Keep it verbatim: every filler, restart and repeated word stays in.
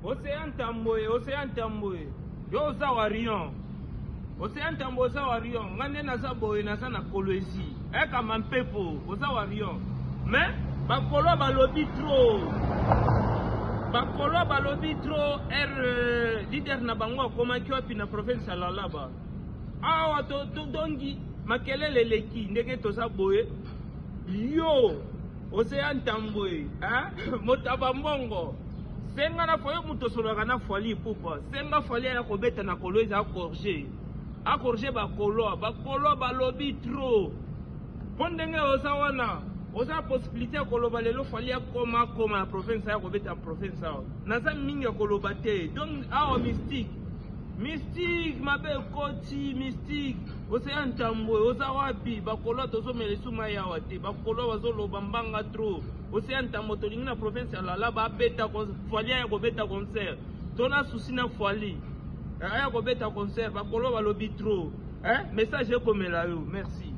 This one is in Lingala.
Océan Tamboye, Océan Tamboye. Yo ozawa Rion. Océan Tamboye ozawa Rion. Ngane naza boye naza na Kolwezi. Eka mampepo ozawa Rion. Mais bakolo balobi trop. Bakolo balobi trop er leader na bango koma kiopi na province ya Lalaba. Awa to to dongi makelele leki ndenge toza boye. Yo Océan Tamboye, hein? Motaba mbongo. Senga na foye muto soloka na foli pupa. Senga foli ya kobeta na Kolwezi a corriger. A corriger ba kolo, ba kolo ba lobby trop. Pondenge osawana, osa possibilité ya koloba lelo foli ya koma koma na province ya kobeta province ya. Naza mingi ya koloba te. Donc awa mystique. Mystique mabe koti mystique. Océan Tamboye, oza wapi bakolo tozomela suma ya wate. Bakolo bazoloba mbanga trop. Océan Tamboye tolingi na province ya Lalaba beta foli ya kobeta concert. Tona souci na foli. Ya kobeta concert bakolo balobi trop. Hein? Message komela yo. Merci.